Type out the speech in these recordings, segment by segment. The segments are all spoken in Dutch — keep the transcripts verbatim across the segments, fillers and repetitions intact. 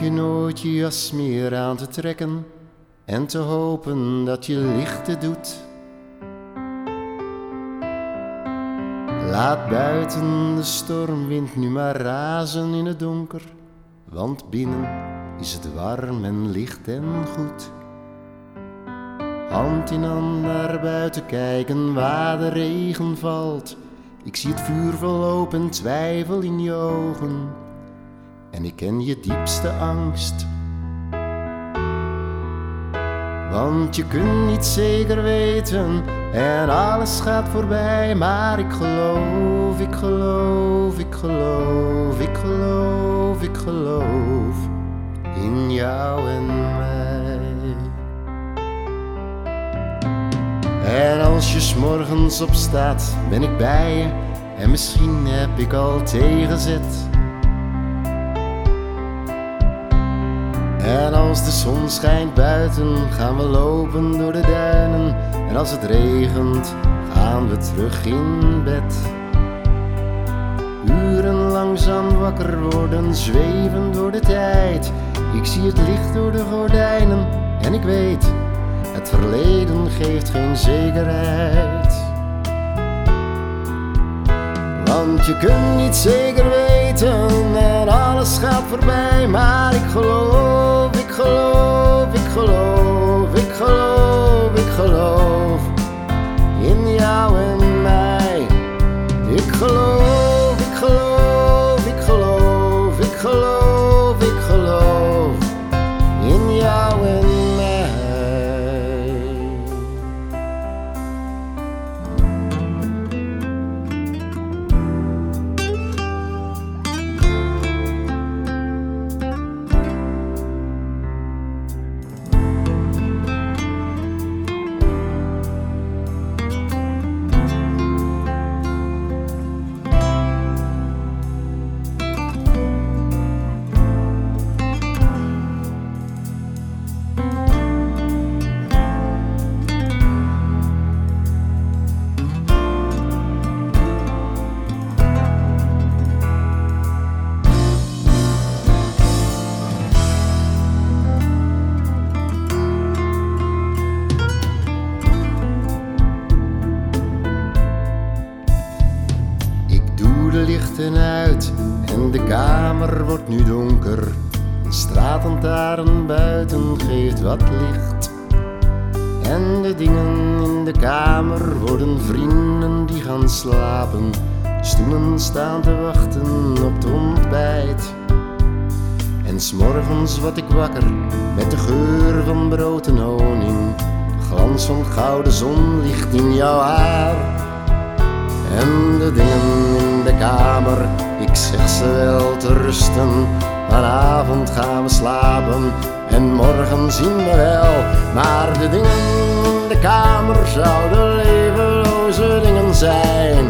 je nooit je jas meer aan te trekken en te hopen dat je lichten doet. Laat buiten de stormwind nu maar razen in het donker, want binnen is het warm en licht en goed. Hand in hand naar buiten kijken waar de regen valt. Ik zie het vuur verlopen en twijfel in je ogen. En ik ken je diepste angst. Want je kunt niet zeker weten en alles gaat voorbij. Maar ik geloof, ik geloof, ik geloof, ik geloof, ik geloof in jou en mij. En als je 's morgens opstaat, ben ik bij je. En misschien heb ik al tegenzet. En als de zon schijnt buiten, gaan we lopen door de duinen. En als het regent, gaan we terug in bed. Uren langzaam wakker worden, zweven door de tijd. Ik zie het licht door de gordijnen en ik weet, het verleden geeft geen zekerheid. Want je kunt niet zeker weten en alles gaat voorbij. Maar ik geloof, ik geloof, ik geloof, ik geloof, ik geloof in jou en mij. Ik geloof, ik geloof, ik geloof, ik geloof, ik geloof in jou en mij. De lichten uit en de kamer wordt nu donker. Een straatlantaarn buiten geeft wat licht. En de dingen in de kamer worden vrienden die gaan slapen. De stoelen staan te wachten op het ontbijt. En 's morgens word ik wakker met de geur van brood en honing. Glans van gouden zonlicht in jouw haar. En de dingen in de kamer, ik zeg ze wel te rusten. Vanavond gaan we slapen en morgen zien we wel. Maar de dingen in de kamer zouden levenloze dingen zijn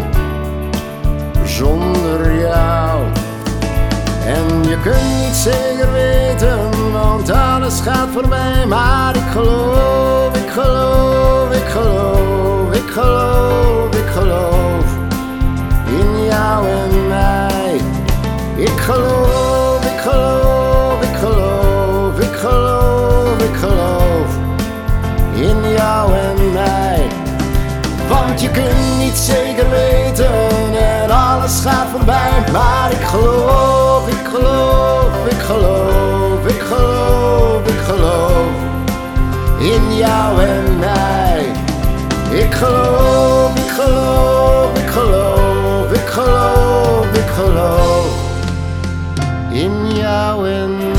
zonder jou. En je kunt niet zeker weten, want alles gaat voorbij. Maar ik geloof, ik geloof, ik geloof, ik geloof, ik geloof in jou en mij. Ik geloof, ik geloof, ik geloof, ik geloof, ik geloof in jou en mij. Want je kunt niet zeker weten en alles gaat voorbij. Maar ik geloof, ik geloof, ik geloof, ik geloof, ik geloof in jou en mij. Ik geloof, ik geloof, ik geloof, ik geloof, ik geloof in jou en mij.